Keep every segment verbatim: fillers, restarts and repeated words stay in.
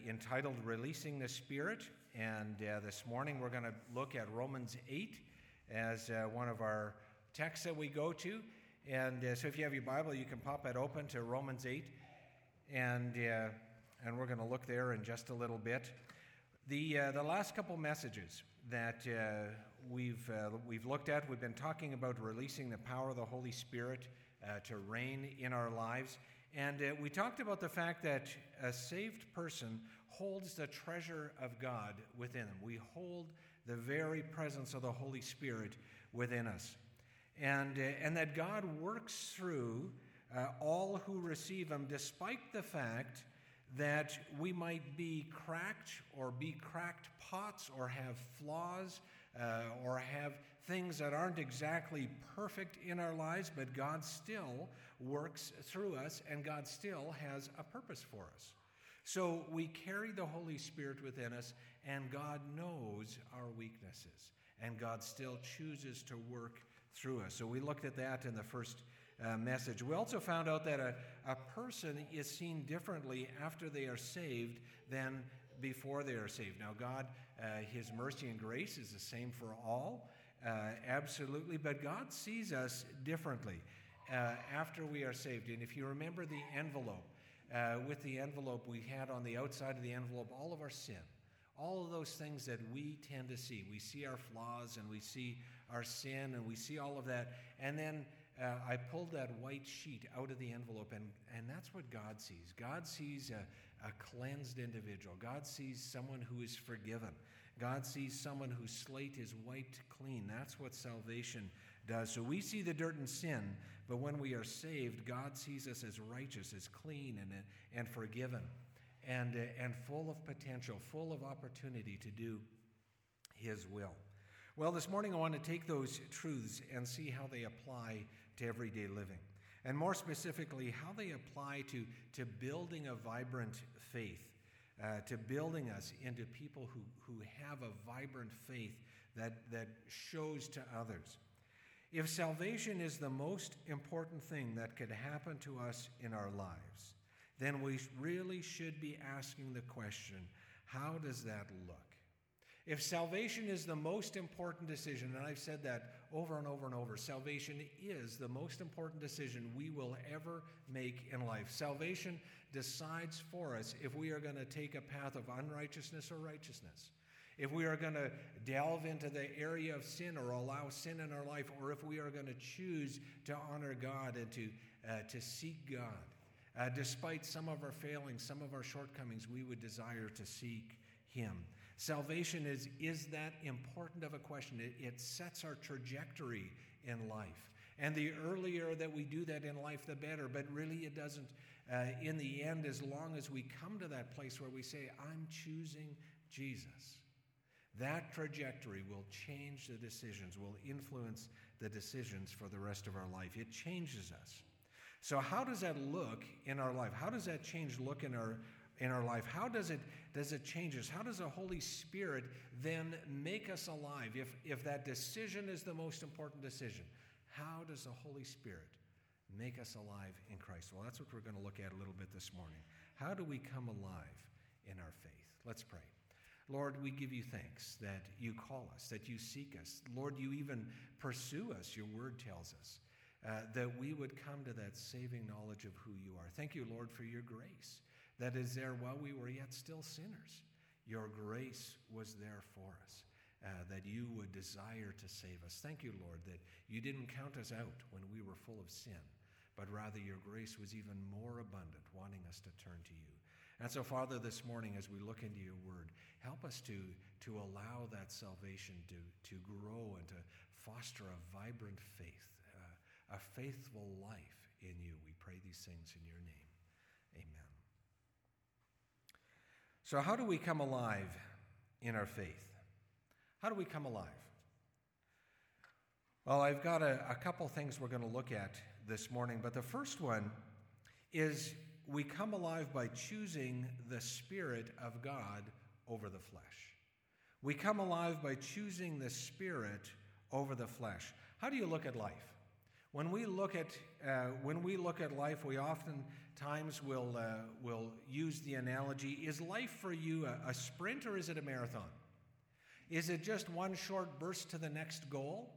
entitled Releasing the Spirit, and uh, this morning we're going to look at Romans eight as uh, one of our texts that we go to. And uh, so if you have your Bible, you can pop it open to Romans eight, and uh, and we're going to look there in just a little bit. The uh, the last couple messages that uh, we've uh, we've looked at, we've been talking about releasing the power of the Holy Spirit uh, to reign in our lives. And uh, we talked about the fact that a saved person holds the treasure of God within them. We hold the very presence of the Holy Spirit within us. And, uh, and that God works through uh, all who receive Him, despite the fact that we might be cracked or be cracked pots or have flaws uh, or have things that aren't exactly perfect in our lives, but God still works through us and God still has a purpose for us. So we carry the Holy Spirit within us, and God knows our weaknesses, and God still chooses to work through us. So we looked at that in the first Uh, message. We also found out that a, a person is seen differently after they are saved than before they are saved. Now, God, uh, His mercy and grace is the same for all, uh, absolutely, but God sees us differently uh, after we are saved. And if you remember the envelope, uh, with the envelope we had on the outside of the envelope all of our sin. All of those things that we tend to see. We see our flaws and we see our sin and we see all of that. And then uh, I pulled that white sheet out of the envelope, and, and that's what God sees. God sees a, a cleansed individual. God sees someone who is forgiven. God sees someone whose slate is wiped clean. That's what salvation does. So we see the dirt and sin, but when we are saved, God sees us as righteous, as clean, and, and forgiven. And, uh, and full of potential, full of opportunity to do His will. Well, this morning I want to take those truths and see how they apply to everyday living. And more specifically, how they apply to, to building a vibrant faith, uh, to building us into people who, who have a vibrant faith that, that shows to others. If salvation is the most important thing that could happen to us in our lives, then we really should be asking the question, how does that look? If salvation is the most important decision, and I've said that over and over and over, salvation is the most important decision we will ever make in life. Salvation decides for us if we are going to take a path of unrighteousness or righteousness, if we are going to delve into the area of sin or allow sin in our life, or if we are going to choose to honor God and to, uh, to seek God. Uh, despite some of our failings, some of our shortcomings, we would desire to seek Him. Salvation is, is that important of a question. It, it sets our trajectory in life. And the earlier that we do that in life, the better. But really it doesn't, uh, in the end, as long as we come to that place where we say, I'm choosing Jesus, that trajectory will change the decisions, will influence the decisions for the rest of our life. It changes us. So how does that look in our life? How does that change look in our in our life? How does it does it change us? How does the Holy Spirit then make us alive? If if that decision is the most important decision, how does the Holy Spirit make us alive in Christ? Well, that's what we're going to look at a little bit this morning. How do we come alive in our faith? Let's pray. Lord, we give you thanks that you call us, that you seek us. Lord, you even pursue us, your word tells us. Uh, that we would come to that saving knowledge of who you are. Thank you, Lord, for your grace that is there while we were yet still sinners. Your grace was there for us, uh, that you would desire to save us. Thank you, Lord, that you didn't count us out when we were full of sin, but rather your grace was even more abundant, wanting us to turn to you. And so, Father, this morning as we look into your word, help us to, to allow that salvation to, to grow and to foster a vibrant faith, uh, a faithful life in you. We pray these things in your name. Amen. So how do we come alive in our faith? How do we come alive? Well, I've got a, a couple things we're going to look at this morning, but the first one is we come alive by choosing the Spirit of God over the flesh. We come alive by choosing the Spirit over the flesh. How do you look at life? When we look at uh, when we look at life, we often times we'll, uh, we'll use the analogy, is life for you a, a sprint or is it a marathon? Is it just one short burst to the next goal?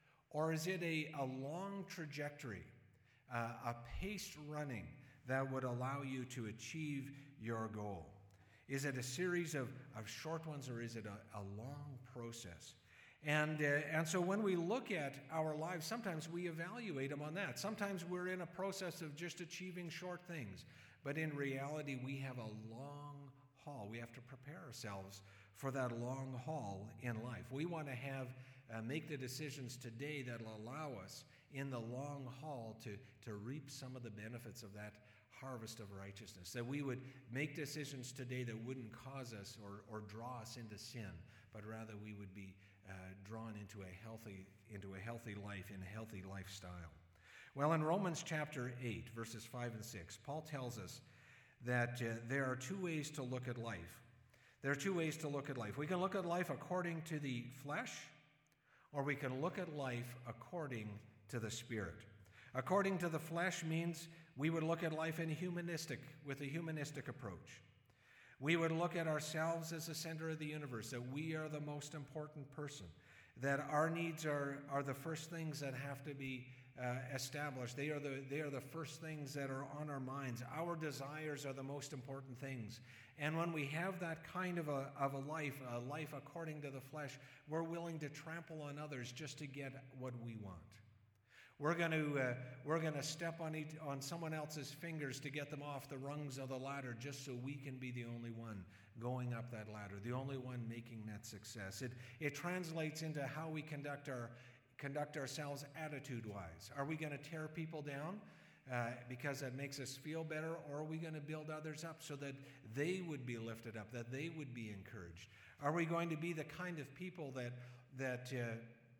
Or is it a, a long trajectory, uh, a paced running that would allow you to achieve your goal? Is it a series of, of short ones or is it a, a long process? And, uh, and so when we look at our lives, sometimes we evaluate them on that. Sometimes we're in a process of just achieving short things. But in reality, we have a long haul. We have to prepare ourselves for that long haul in life. We want to have uh, make the decisions today that will allow us in the long haul to, to reap some of the benefits of that harvest of righteousness. That we would make decisions today that wouldn't cause us or, or draw us into sin, but rather we would be Uh, drawn into a healthy into a healthy life, in a healthy lifestyle. Well, in Romans chapter eight, verses five and six, Paul tells us that uh, there are two ways to look at life. There are two ways to look at life. We can look at life according to the flesh, or we can look at life according to the Spirit. According to the flesh means we would look at life in humanistic, with a humanistic approach. We would look at ourselves as the center of the universe, that we are the most important person, that our needs are, are the first things that have to be uh, established. They are, the, they are the first things that are on our minds. Our desires are the most important things. And when we have that kind of a, of a life, a life according to the flesh, we're willing to trample on others just to get what we want. We're going to uh, we're going to step on each, on someone else's fingers to get them off the rungs of the ladder, just so we can be the only one going up that ladder, the only one making that success. It it translates into how we conduct our conduct ourselves attitude-wise. Are we going to tear people down uh, because that makes us feel better, or are we going to build others up so that they would be lifted up, that they would be encouraged? Are we going to be the kind of people that that uh,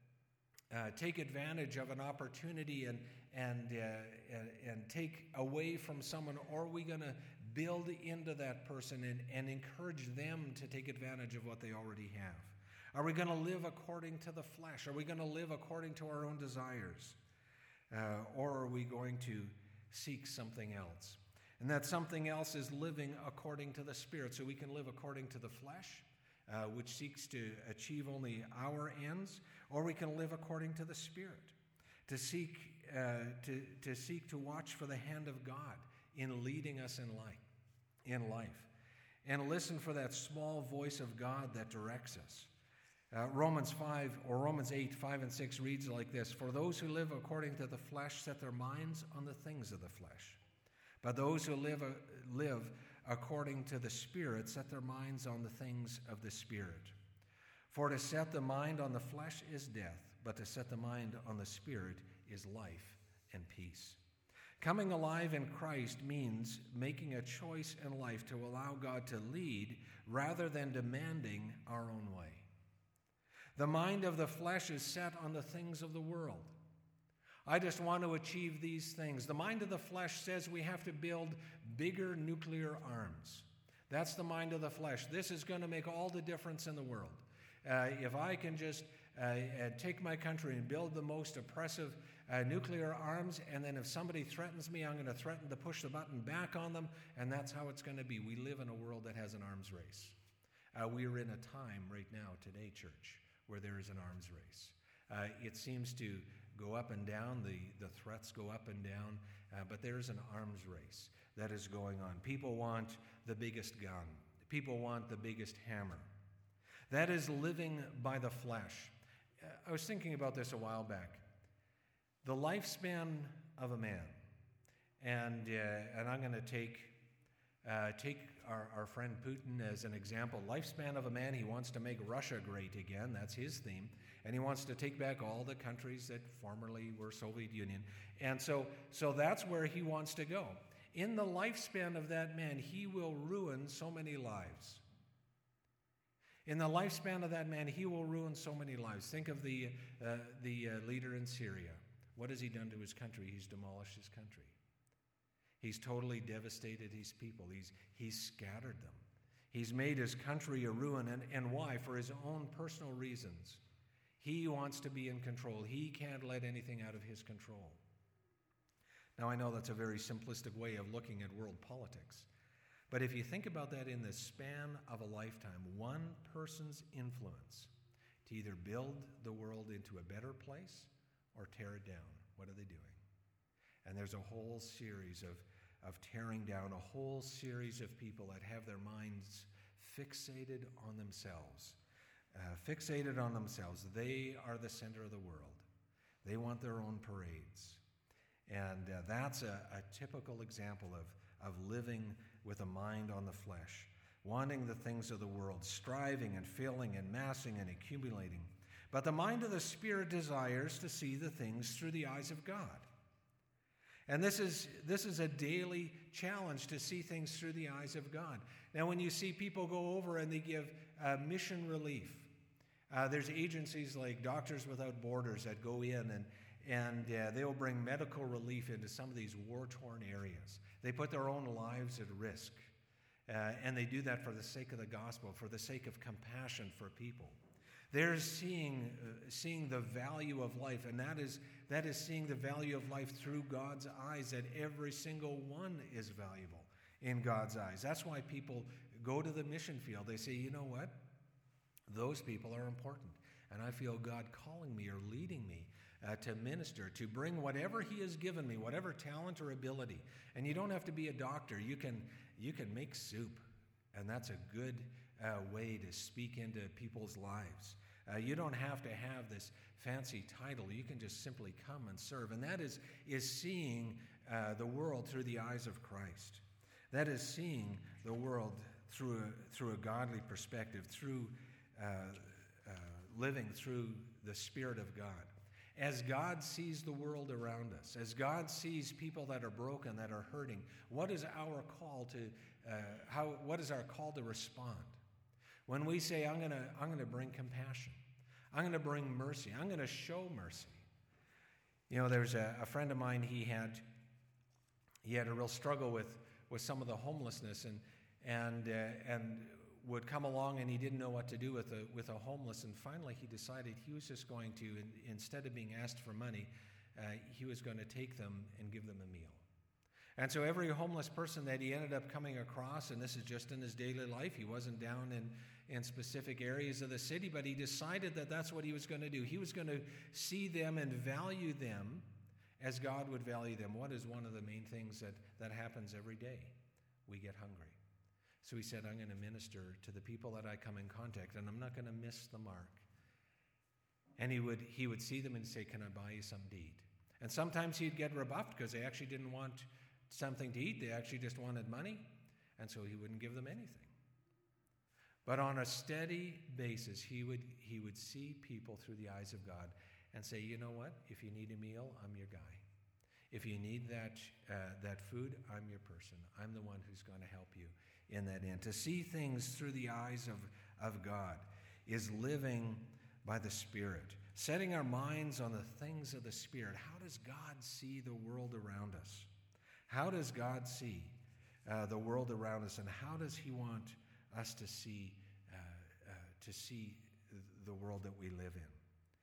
Uh, take advantage of an opportunity and and, uh, and and take away from someone, or are we going to build into that person and, and encourage them to take advantage of what they already have? Are we going to live according to the flesh? Are we going to live according to our own desires? Uh, or are we going to seek something else? And that something else is living according to the Spirit, so we can live according to the flesh, Uh, which seeks to achieve only our ends, or we can live according to the Spirit, to seek uh, to, to seek to watch for the hand of God in leading us in life, in life, and listen for that small voice of God that directs us. Uh, Romans five or Romans eight, five and six reads like this: "For those who live according to the flesh set their minds on the things of the flesh, but those who live uh, live according to the Spirit set their minds on the things of the Spirit. For to set the mind on the flesh is death, but to set the mind on the Spirit is life and peace." Coming alive in Christ means making a choice in life to allow God to lead rather than demanding our own way. The mind of the flesh is set on the things of the world. I just want to achieve these things. The mind of the flesh says we have to build bigger nuclear arms. That's the mind of the flesh. This is going to make all the difference in the world. Uh, if I can just uh, uh, take my country and build the most oppressive uh, nuclear arms, and then if somebody threatens me, I'm going to threaten to push the button back on them, and that's how it's going to be. We live in a world that has an arms race. Uh, we are in a time right now, today, church, where there is an arms race. Uh, it seems to go up and down, the, the threats go up and down, uh, but there's an arms race that is going on. People want the biggest gun. People want the biggest hammer. That is living by the flesh. Uh, I was thinking about this a while back. The lifespan of a man, and uh, and I'm going to take uh, take our, our friend Putin as an example. Lifespan of a man, he wants to make Russia great again. That's his theme. And he wants to take back all the countries that formerly were Soviet Union. And so, so that's where he wants to go. In the lifespan of that man, he will ruin so many lives. In the lifespan of that man, he will ruin so many lives. Think of the, uh, the uh, leader in Syria. What has he done to his country? He's demolished his country. He's totally devastated his people. He's, he's scattered them. He's made his country a ruin. And, and why? For his own personal reasons. He wants to be in control. He can't let anything out of his control. Now, I know that's a very simplistic way of looking at world politics, but if you think about that in the span of a lifetime, one person's influence to either build the world into a better place or tear it down, what are they doing? And there's a whole series of, of tearing down, a whole series of people that have their minds fixated on themselves. Uh, fixated on themselves. They are the center of the world. They want their own parades. And uh, that's a, a typical example of, of living with a mind on the flesh, wanting the things of the world, striving and filling and massing and accumulating. But the mind of the Spirit desires to see the things through the eyes of God. And this is, this is a daily challenge, to see things through the eyes of God. Now, when you see people go over and they give uh, mission relief, uh, there's agencies like Doctors Without Borders that go in and, and uh, they'll bring medical relief into some of these war-torn areas. They put their own lives at risk, uh, and they do that for the sake of the gospel, for the sake of compassion for people. They're seeing, uh, seeing the value of life, and that is, that is seeing the value of life through God's eyes, that every single one is valuable in God's eyes. That's why people go to the mission field. They say, you know what? Those people are important, and I feel God calling me or leading me uh, to minister, to bring whatever He has given me, whatever talent or ability. And you don't have to be a doctor. You can, you can make soup, and that's a good uh, way to speak into people's lives. Uh, you don't have to have this fancy title. You can just simply come and serve. And that is, is seeing uh, the world through the eyes of Christ. That is seeing the world through a, through a godly perspective, through uh, uh, living through the Spirit of God. As God sees the world around us, as God sees people that are broken, that are hurting, what is our call to, uh, how, what is our call to respond? When we say, I'm going to I'm going to bring compassion, I'm going to bring mercy, I'm going to show mercy. You know, there's a, a friend of mine, he had he had a real struggle with, with some of the homelessness, and and uh, and would come along and he didn't know what to do with a, with a homeless, and finally he decided he was just going to, in, instead of being asked for money, uh, he was going to take them and give them a meal. And so every homeless person that he ended up coming across, and this is just in his daily life, he wasn't down in, in specific areas of the city, but he decided that that's what he was going to do. He was going to see them and value them as God would value them. What is one of the main things that, that happens every day? We get hungry. So he said, I'm going to minister to the people that I come in contact, and I'm not going to miss the mark. And he would, he would see them and say, can I buy you something to eat? And sometimes he'd get rebuffed because they actually didn't want something to eat. They actually just wanted money, and so he wouldn't give them anything. But on a steady basis, he would, he would see people through the eyes of God and say, you know what? If you need a meal, I'm your guy. If you need that, uh, that food, I'm your person. I'm the one who's going to help you in that end. To see things through the eyes of, of God is living by the Spirit, setting our minds on the things of the Spirit. How does God see the world around us? How does God see uh, the world around us, and how does He want us to see uh, uh, to see the world that we live in?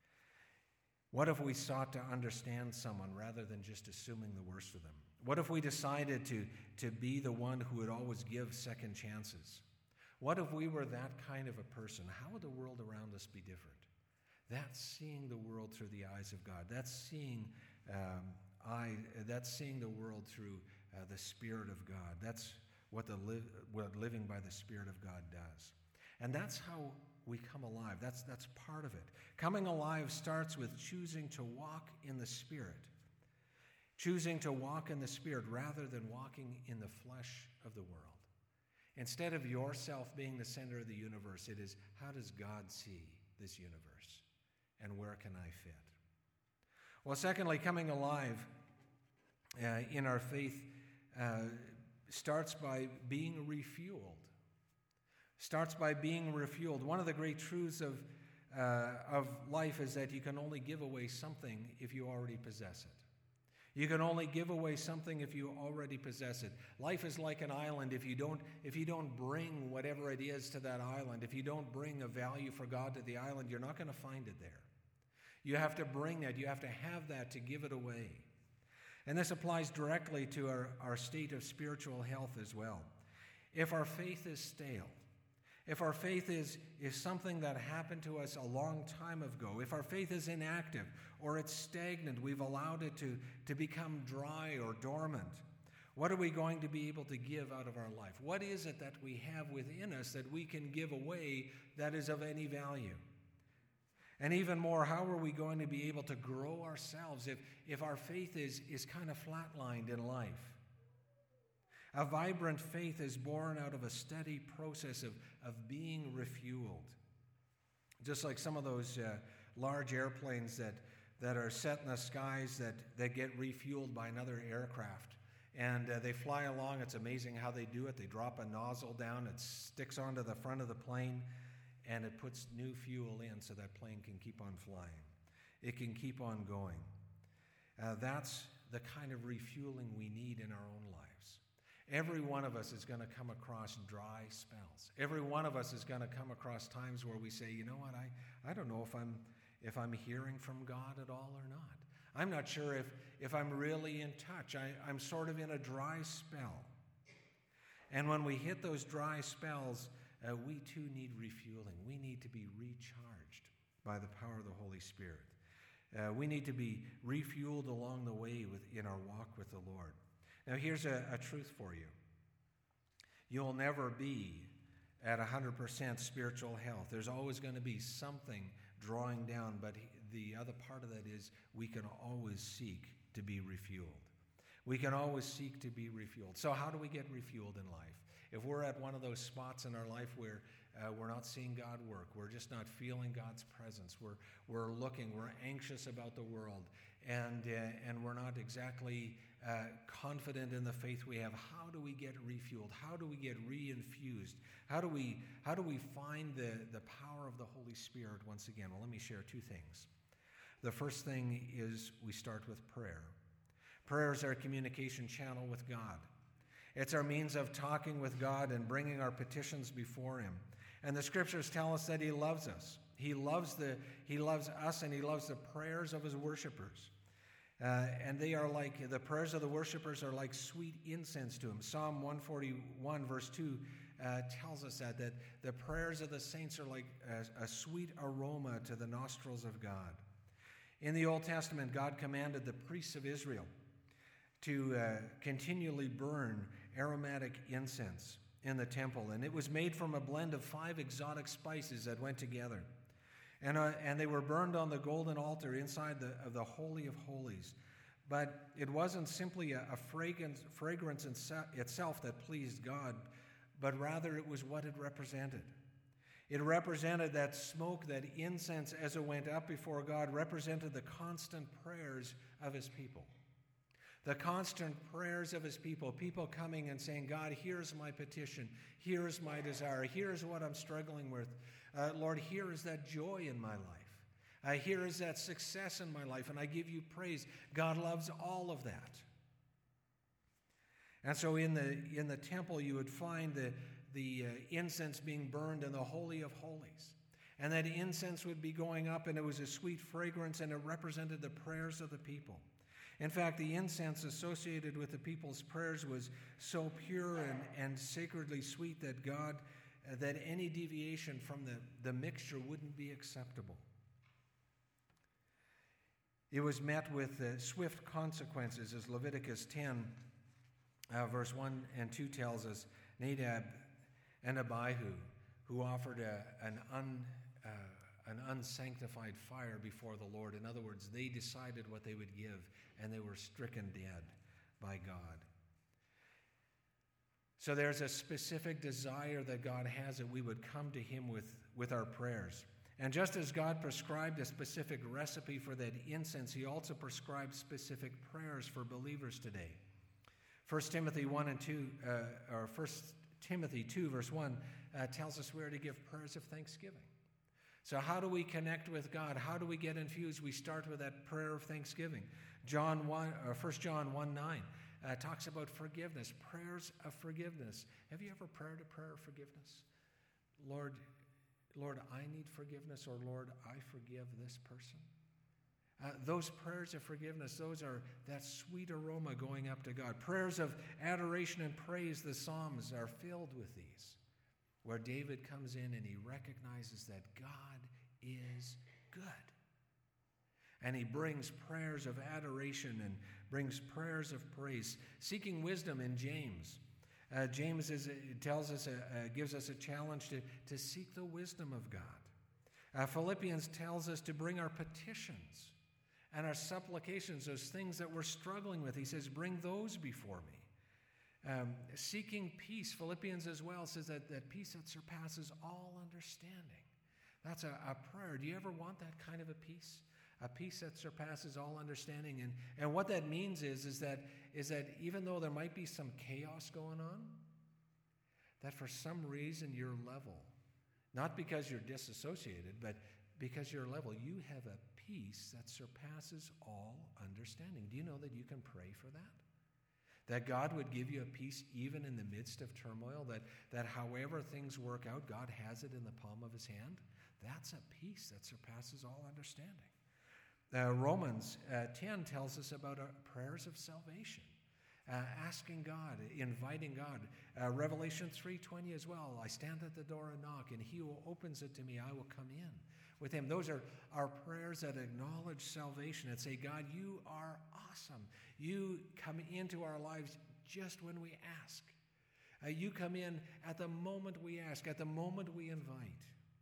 What if we sought to understand someone rather than just assuming the worst of them? What if we decided to, to be the one who would always give second chances? What if we were that kind of a person? How would the world around us be different? That's seeing the world through the eyes of God. That's seeing um, I. That's seeing the world through uh, the Spirit of God. That's what the li- what living by the Spirit of God does, and that's how we come alive. That's that's part of it. Coming alive starts with choosing to walk in the Spirit. Choosing to walk in the Spirit rather than walking in the flesh of the world. Instead of yourself being the center of the universe, it is, how does God see this universe? And where can I fit? Well, secondly, coming alive uh, in our faith uh, starts by being refueled. Starts by being refueled. One of the great truths of, uh, of life is that you can only give away something if you already possess it. You can only give away something if you already possess it. Life is like an island. If you don't, if you don't bring whatever it is to that island, if you don't bring a value for God to the island, you're not going to find it there. You have to bring that. You have to have that to give it away. And this applies directly to our, our state of spiritual health as well. If our faith is stale, if our faith is, is something that happened to us a long time ago, if our faith is inactive or it's stagnant, we've allowed it to, to become dry or dormant, what are we going to be able to give out of our life? What is it that we have within us that we can give away that is of any value? And even more, how are we going to be able to grow ourselves if, if our faith is, is kind of flatlined in life? A vibrant faith is born out of a steady process of, of being refueled. Just like some of those uh, large airplanes that, that are set in the skies that, that get refueled by another aircraft. And uh, they fly along. It's amazing how they do it. They drop a nozzle down. It sticks onto the front of the plane, and it puts new fuel in so that plane can keep on flying. It can keep on going. Uh, that's the kind of refueling we need in our own lives. Every one of us is going to come across dry spells. Every one of us is going to come across times where we say, you know what, I, I don't know if I'm if I'm hearing from God at all or not. I'm not sure if, if I'm really in touch. I, I'm sort of in a dry spell. And when we hit those dry spells, uh, we too need refueling. We need to be recharged by the power of the Holy Spirit. Uh, we need to be refueled along the way with, in our walk with the Lord. Now, here's a, a truth for you. You'll never be at one hundred percent spiritual health. There's always going to be something drawing down, but the other part of that is we can always seek to be refueled. We can always seek to be refueled. So how do we get refueled in life? If we're at one of those spots in our life where uh, we're not seeing God work, we're just not feeling God's presence, we're, we're looking, we're anxious about the world, and, uh, and we're not exactly uh, confident in the faith we have, how do we get refueled? How do we get reinfused? How do we, how do we find the, the power of the Holy Spirit once again? Well, let me share two things. The first thing is we start with prayer. Prayer is our communication channel with God. It's our means of talking with God and bringing our petitions before Him. And the Scriptures tell us that He loves us. He loves the He loves us, and He loves the prayers of His worshipers. Uh, and they are like, the prayers of the worshipers are like sweet incense to Him. Psalm one forty-one, verse two, uh, tells us that, that the prayers of the saints are like a, a sweet aroma to the nostrils of God. In the Old Testament, God commanded the priests of Israel to uh, continually burn aromatic incense in the temple. And it was made from a blend of five exotic spices that went together. And, uh, and they were burned on the golden altar inside the, of the Holy of Holies. But it wasn't simply a, a fragrance, fragrance in se- itself that pleased God, but rather it was what it represented. It represented that smoke, that incense as it went up before God, represented the constant prayers of His people. The constant prayers of His people, people coming and saying, God, here's my petition, here's my desire, here's what I'm struggling with. Uh, Lord, here is that joy in my life. Uh, here is that success in my life, and I give you praise. God loves all of that. And so in the in the temple, you would find the, the uh, incense being burned in the Holy of Holies. And that incense would be going up, and it was a sweet fragrance, and it represented the prayers of the people. In fact, the incense associated with the people's prayers was so pure and, and sacredly sweet that God, uh, that any deviation from the, the mixture wouldn't be acceptable. It was met with uh, swift consequences, as Leviticus ten, uh, verse one and two tells us. Nadab and Abihu, who offered a, an un... Uh, an unsanctified fire before the Lord. In other words, they decided what they would give, and they were stricken dead by God. So there's a specific desire that God has that we would come to Him with, with our prayers. And just as God prescribed a specific recipe for that incense, He also prescribed specific prayers for believers today. First Timothy one and two, uh, or First Timothy two, verse one, uh, tells us we are to give prayers of thanksgiving. So how do we connect with God? How do we get infused? We start with that prayer of thanksgiving. John one, or First John one nine uh, talks about forgiveness, prayers of forgiveness. Have you ever prayed a prayer of forgiveness? Lord, Lord, I need forgiveness, or Lord, I forgive this person. Uh, those prayers of forgiveness, those are that sweet aroma going up to God. Prayers of adoration and praise, the Psalms are filled with these, where David comes in and he recognizes that God is good. And he brings prayers of adoration and brings prayers of praise, seeking wisdom in James. Uh, James is, tells us, uh, uh, gives us a challenge to, to seek the wisdom of God. Uh, Philippians tells us to bring our petitions and our supplications, those things that we're struggling with. He says, bring those before me. Um, seeking peace, Philippians as well says that, that peace that surpasses all understanding. That's a, a prayer. Do you ever want that kind of a peace? A peace that surpasses all understanding. And, and what that means is, is, that, is that even though there might be some chaos going on, that for some reason you're level. Not because you're disassociated, but because you're level. You have a peace that surpasses all understanding. Do you know that you can pray for that? That God would give you a peace even in the midst of turmoil, that, that however things work out, God has it in the palm of his hand. That's a peace that surpasses all understanding. Uh, Romans uh, ten tells us about uh, prayers of salvation, uh, asking God, inviting God. Uh, Revelation three twenty as well, I stand at the door and knock, and he who opens it to me, I will come in with him. Those are our prayers that acknowledge salvation and say, God, you are awesome. You come into our lives just when we ask. Uh, you come in at the moment we ask, at the moment we invite.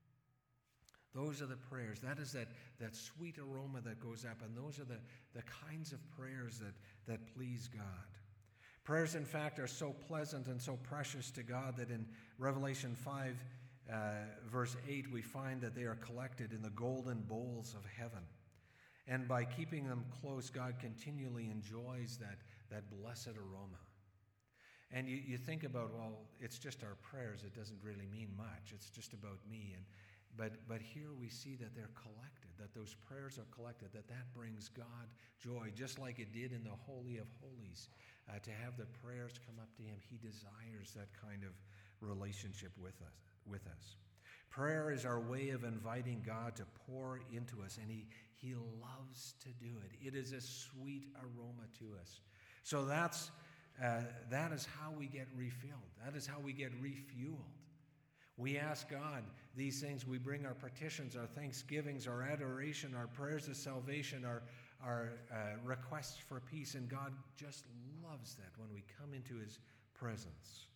Those are the prayers. That is that, that sweet aroma that goes up, and those are the, the kinds of prayers that, that please God. Prayers, in fact, are so pleasant and so precious to God that in Revelation five, uh, verse eight, we find that they are collected in the golden bowls of heaven. And by keeping them close, God continually enjoys that, that blessed aroma. And you, you think about, well, it's just our prayers. It doesn't really mean much. It's just about me. And But but here we see that they're collected, that those prayers are collected, that that brings God joy, just like it did in the Holy of Holies. Uh, to have the prayers come up to him, he desires that kind of relationship with us. With us. Prayer is our way of inviting God to pour into us, and he, he loves to do it. It is a sweet aroma to us. So that's uh, that is how we get refilled. That is how we get refueled. We ask God these things. We bring our petitions, our thanksgivings, our adoration, our prayers of salvation, our, our uh, requests for peace. And God just loves that when we come into his presence.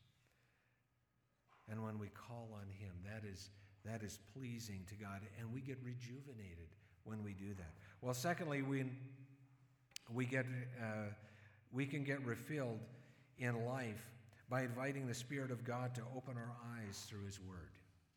And when we call on him, that is, that is pleasing to God. And we get rejuvenated when we do that. Well, secondly, we, we, get, uh, we can get refilled in life by inviting the Spirit of God to open our eyes through his word.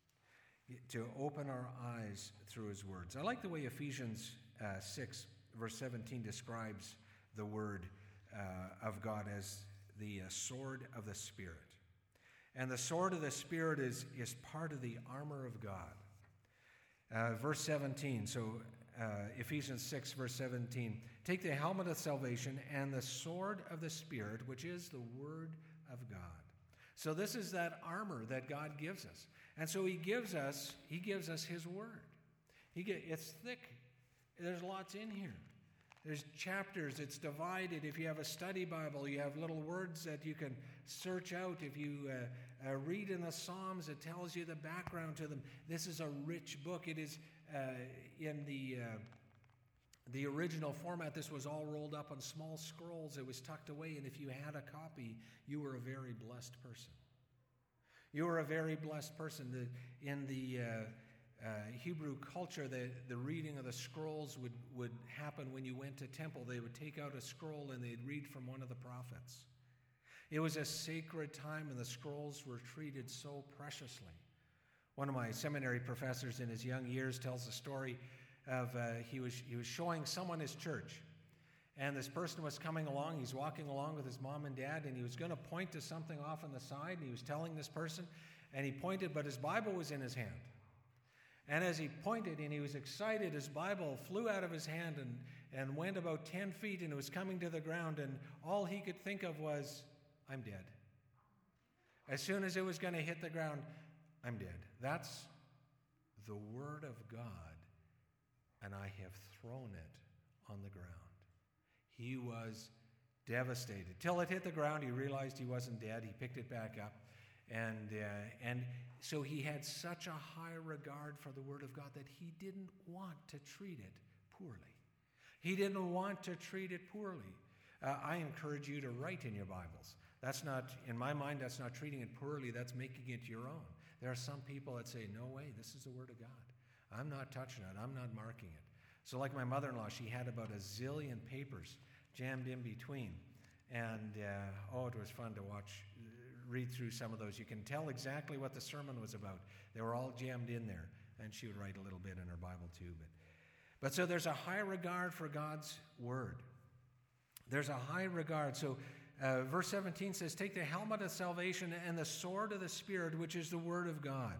To open our eyes through his words. I like the way Ephesians uh, six, verse seventeen describes the word uh, of God as the uh, sword of the Spirit. And the sword of the Spirit is, is part of the armor of God. Uh, verse seventeen, so uh, Ephesians six, verse seventeen, take the helmet of salvation and the sword of the Spirit, which is the word of God. So this is that armor that God gives us. And so he gives us, he gives us his word. He get, it's thick. There's lots in here. There's chapters. It's divided. If you have a study Bible, you have little words that you can search out. If you uh, uh, read in the Psalms, it tells you the background to them. This is a rich book. It is uh, in the... Uh, The original format, this was all rolled up on small scrolls. It was tucked away, and if you had a copy, you were a very blessed person. You were a very blessed person. The, in the uh, uh, Hebrew culture, the, the reading of the scrolls would, would happen when you went to temple. They would take out a scroll, and they'd read from one of the prophets. It was a sacred time, and the scrolls were treated so preciously. One of my seminary professors in his young years tells a story of uh, he was he was showing someone his church, and this person was coming along. He's walking along with his mom and dad, and he was going to point to something off on the side, and he was telling this person, and he pointed, but his Bible was in his hand. And as he pointed and he was excited, his Bible flew out of his hand and, and went about ten feet, and it was coming to the ground, and all he could think of was, I'm dead. As soon as it was going to hit the ground, I'm dead. That's the Word of God. And I have thrown it on the ground. He was devastated. Till it hit the ground, he realized he wasn't dead. He picked it back up. And, uh, and so he had such a high regard for the Word of God that he didn't want to treat it poorly. He didn't want to treat it poorly. Uh, I encourage you to write in your Bibles. That's not, in my mind, that's not treating it poorly. That's making it your own. There are some people that say, no way, this is the Word of God. I'm not touching it. I'm not marking it. So like my mother-in-law, she had about a zillion papers jammed in between. And, uh, oh, it was fun to watch, read through some of those. You can tell exactly what the sermon was about. They were all jammed in there. And she would write a little bit in her Bible too. But, but so there's a high regard for God's Word. There's a high regard. So uh, verse seventeen says, take the helmet of salvation and the sword of the Spirit, which is the Word of God.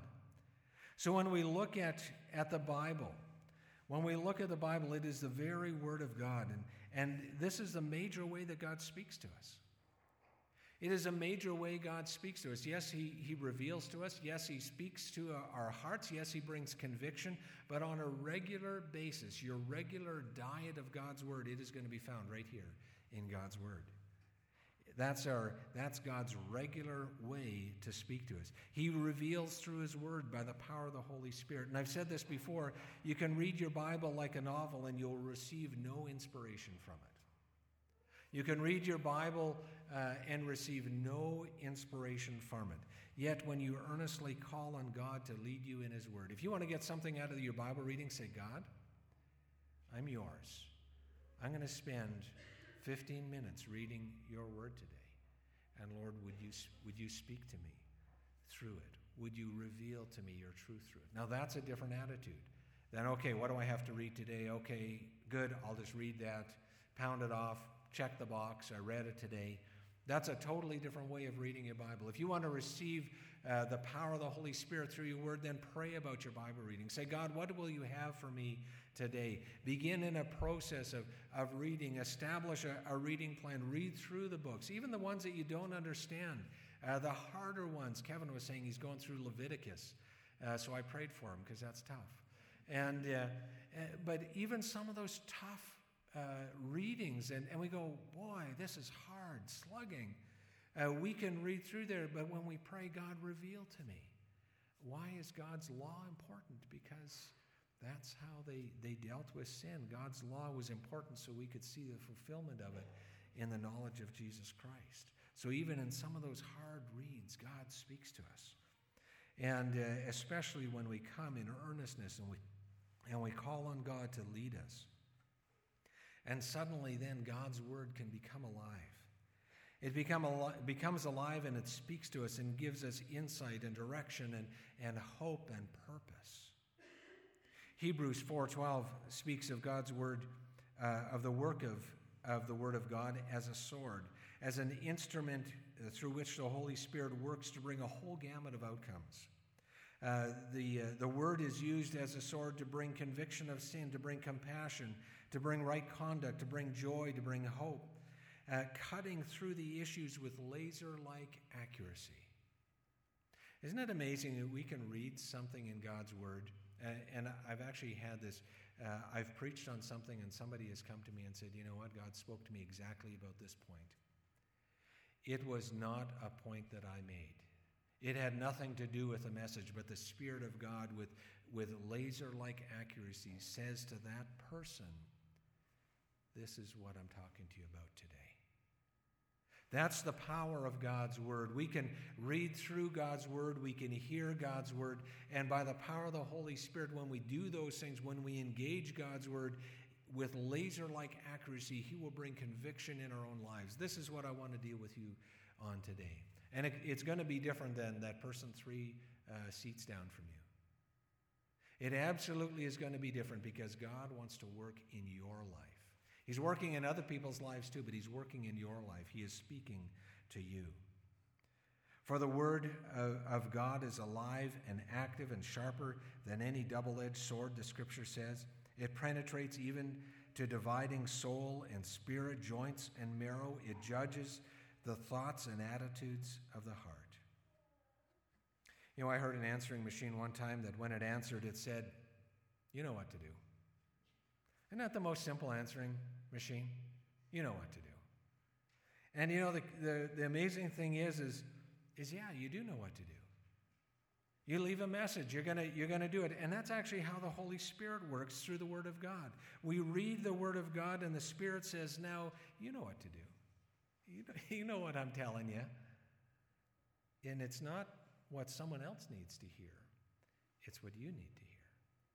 So when we look at, at the Bible, when we look at the Bible, it is the very Word of God. And, and this is the major way that God speaks to us. It is a major way God speaks to us. Yes, he, he reveals to us. Yes, he speaks to our hearts. Yes, he brings conviction. But on a regular basis, your regular diet of God's Word, it is going to be found right here in God's Word. That's our that's God's regular way to speak to us. He reveals through his Word by the power of the Holy Spirit. And I've said this before, you can read your Bible like a novel and you'll receive no inspiration from it. You can read your Bible uh, and receive no inspiration from it. Yet when you earnestly call on God to lead you in his Word, if you want to get something out of your Bible reading, say, God, I'm yours. I'm going to spend fifteen minutes reading your Word today. And Lord, would you, would you speak to me through it? Would you reveal to me your truth through it? Now that's a different attitude. Then, okay, what do I have to read today? Okay, good, I'll just read that, pound it off, check the box, I read it today. That's a totally different way of reading your Bible. If you want to receive uh, the power of the Holy Spirit through your Word, then pray about your Bible reading. Say, God, what will you have for me today? Begin in a process of, of reading. Establish a, a reading plan. Read through the books, even the ones that you don't understand. Uh, the harder ones. Kevin was saying he's going through Leviticus, uh, so I prayed for him because that's tough. And uh, uh, but even some of those tough uh, readings, and, and we go, boy, this is hard, slugging. Uh, we can read through there, but when we pray, God, reveal to me. Why is God's law important? Because that's how they, they dealt with sin. God's law was important so we could see the fulfillment of it in the knowledge of Jesus Christ. So even in some of those hard reads, God speaks to us. And uh, especially when we come in earnestness and we, and we call on God to lead us. And suddenly then God's Word can become alive. It become al- becomes alive and it speaks to us and gives us insight and direction and, and hope and purpose. Hebrews four twelve speaks of God's Word, uh, of the work of, of the Word of God as a sword, as an instrument uh, through which the Holy Spirit works to bring a whole gamut of outcomes. Uh, the, uh, the Word is used as a sword to bring conviction of sin, to bring compassion, to bring right conduct, to bring joy, to bring hope, uh, cutting through the issues with laser-like accuracy. Isn't it amazing that we can read something in God's Word? Uh, and I've actually had this, uh, I've preached on something and somebody has come to me and said, you know what, God spoke to me exactly about this point. It was not a point that I made. It had nothing to do with the message, but the Spirit of God with, with laser-like accuracy says to that person, this is what I'm talking to you about today. That's the power of God's Word. We can read through God's Word, we can hear God's Word, and by the power of the Holy Spirit, when we do those things, when we engage God's Word with laser-like accuracy, He will bring conviction in our own lives. This is what I want to deal with you on today. And it, it's going to be different than that person three uh, seats down from you. It absolutely is going to be different because God wants to work in your life. He's working in other people's lives too, but He's working in your life. He is speaking to you. For the Word of, of God is alive and active and sharper than any double-edged sword, the Scripture says. It penetrates even to dividing soul and spirit, joints and marrow. It judges the thoughts and attitudes of the heart. You know, I heard an answering machine one time that when it answered, it said, you know what to do. Isn't that the most simple answering machine? You know what to do. And you know, the, the, the amazing thing is, is, is, yeah, you do know what to do. You leave a message, you're gonna, you're gonna do it. And that's actually how the Holy Spirit works, through the Word of God. We read the Word of God, and the Spirit says, now, you know what to do. You know, you know what I'm telling you. And it's not what someone else needs to hear. It's what you need to hear.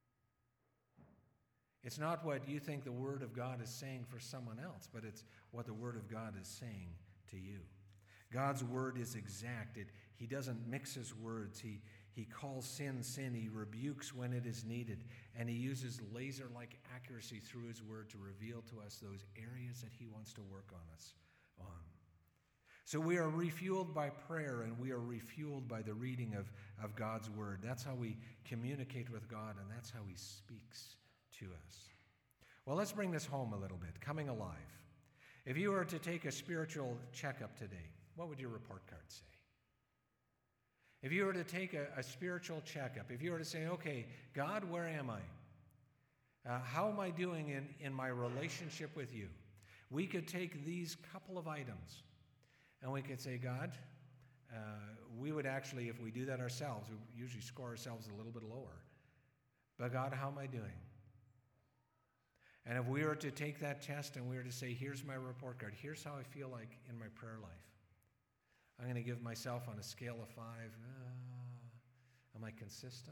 It's not what you think the Word of God is saying for someone else, but it's what the Word of God is saying to you. God's Word is exact. It, he doesn't mix his words. He, he calls sin, sin. He rebukes when it is needed. And he uses laser-like accuracy through his Word to reveal to us those areas that he wants to work on us on. So we are refueled by prayer, and we are refueled by the reading of, of God's Word. That's how we communicate with God, and that's how he speaks to us. Well, let's bring this home a little bit. Coming alive. If you were to take a spiritual checkup today, what would your report card say? If you were to take a, a spiritual checkup, if you were to say, okay, God, where am I? Uh, how am I doing in, in my relationship with you? We could take these couple of items, and we could say, God, uh, we would actually, if we do that ourselves, we usually score ourselves a little bit lower. But God, how am I doing? And if we were to take that test and we were to say, here's my report card, here's how I feel like in my prayer life. I'm going to give myself on a scale of five. Uh, am I consistent?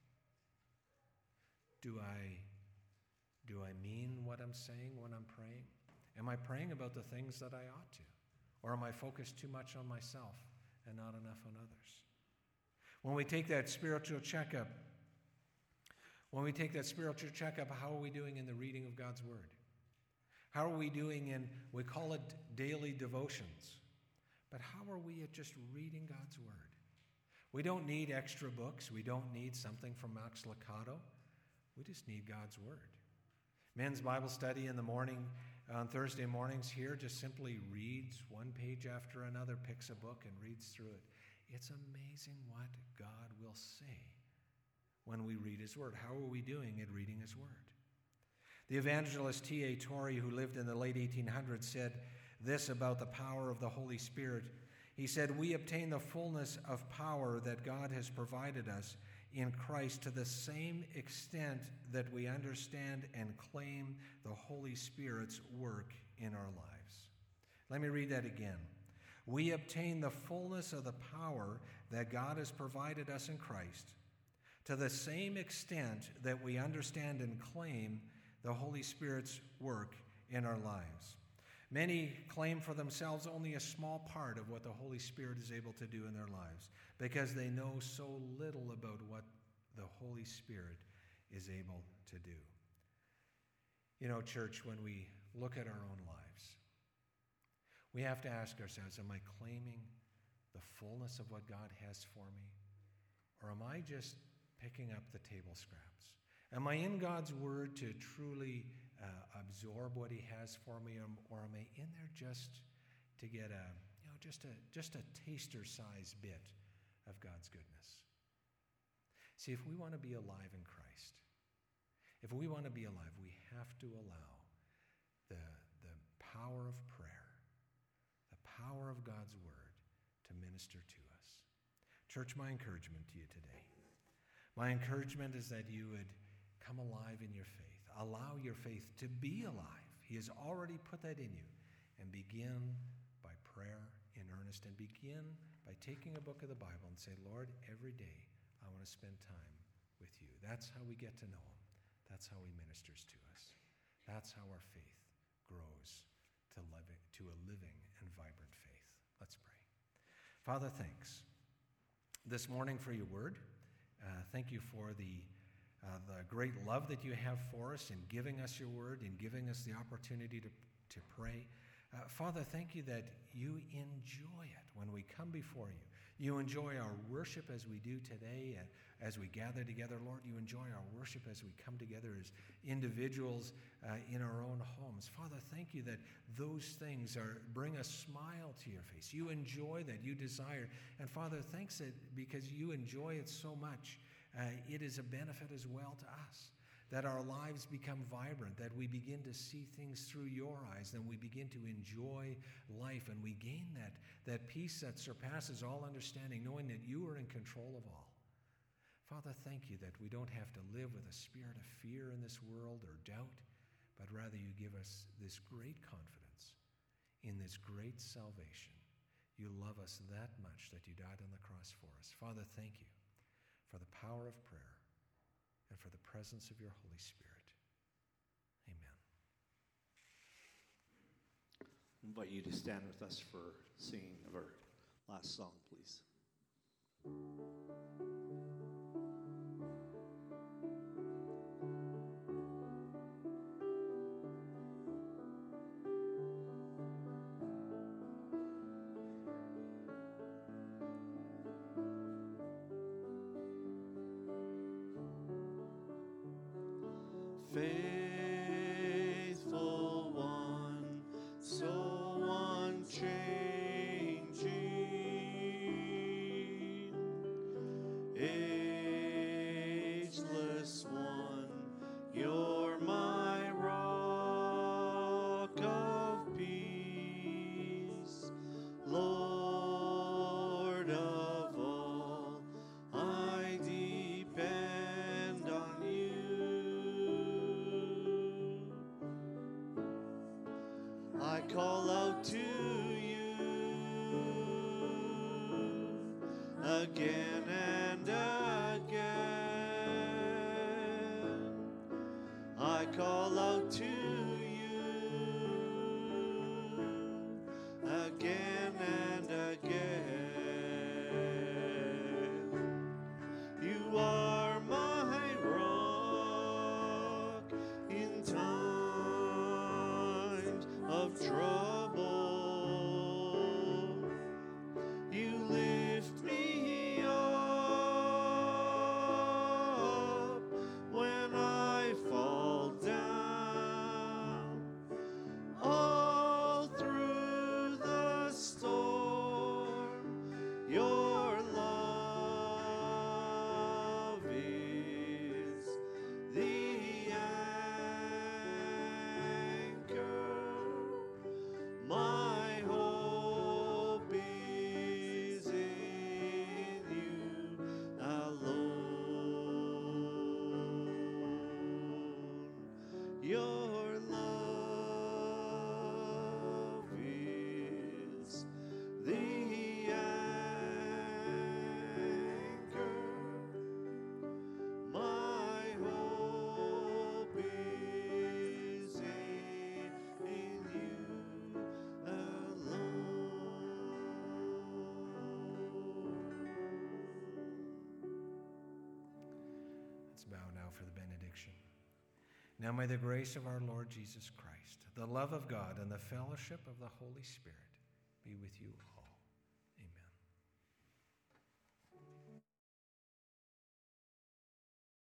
Do I, do I mean what I'm saying when I'm praying? Am I praying about the things that I ought to? Or am I focused too much on myself and not enough on others? When we take that spiritual checkup, when we take that spiritual checkup, how are we doing in the reading of God's Word? How are we doing in, we call it daily devotions, but how are we at just reading God's Word? We don't need extra books. We don't need something from Max Lucado. We just need God's Word. Men's Bible study in the morning, on Thursday mornings here, just simply reads one page after another, picks a book and reads through it. It's amazing what God will say when we read his Word. How are we doing at reading his Word? The evangelist T A Torrey, who lived in the late eighteen hundreds, said this about the power of the Holy Spirit. He said, we obtain the fullness of power that God has provided us in Christ to the same extent that we understand and claim the Holy Spirit's work in our lives. Let me read that again. We obtain the fullness of the power that God has provided us in Christ to the same extent that we understand and claim the Holy Spirit's work in our lives. Many claim for themselves only a small part of what the Holy Spirit is able to do in their lives because they know so little about what the Holy Spirit is able to do. You know, church, when we look at our own lives, we have to ask ourselves, am I claiming the fullness of what God has for me? Or am I just picking up the table scraps? Am I in God's Word to truly uh, absorb what he has for me, or, or am I in there just to get a, you know, just a just a taster-sized bit of God's goodness? See, if we want to be alive in Christ, if we want to be alive, we have to allow the, the power of prayer, the power of God's Word to minister to us. Church, my encouragement to you today, my encouragement is that you would come alive in your faith. Allow your faith to be alive. He has already put that in you. And begin by prayer in earnest, and begin by taking a book of the Bible and say, Lord, every day I want to spend time with you. That's how we get to know him. That's how he ministers to us. That's how our faith grows to living, to a living and vibrant faith. Let's pray. Father, thanks this morning for your word. Uh, thank you for the Uh, the great love that you have for us in giving us your word, in giving us the opportunity to, to pray. Uh, Father, thank you that you enjoy it when we come before you. You enjoy our worship as we do today, and as we gather together. Lord, you enjoy our worship as we come together as individuals uh, in our own homes. Father, thank you that those things are bring a smile to your face. You enjoy that, you desire. And Father, thanks that because you enjoy it so much, Uh, it is a benefit as well to us. that our lives become vibrant, that we begin to see things through your eyes, and we begin to enjoy life, and we gain that, that peace that surpasses all understanding, knowing that you are in control of all. Father, thank you that we don't have to live with a spirit of fear in this world or doubt, but rather you give us this great confidence in this great salvation. You love us that much that you died on the cross for us. Father, thank you for the power of prayer and for the presence of your Holy Spirit. Amen. I invite you to stand with us for singing of our last song, please. Faithful one, so unchanging, ageless one, you're my rock of peace, Lord of all, I depend on you. I call out to you again and again. I call out to you again and again. You are my rock in times of trouble. You lift me up when I fall down. All through the storm, your love is the anchor. My hope is in you alone. Your love is the anchor. My hope is in, in you Let's bow now for the benediction. Now may the grace of our Lord Jesus Christ, the love of God, and the fellowship of the Holy Spirit be with you all.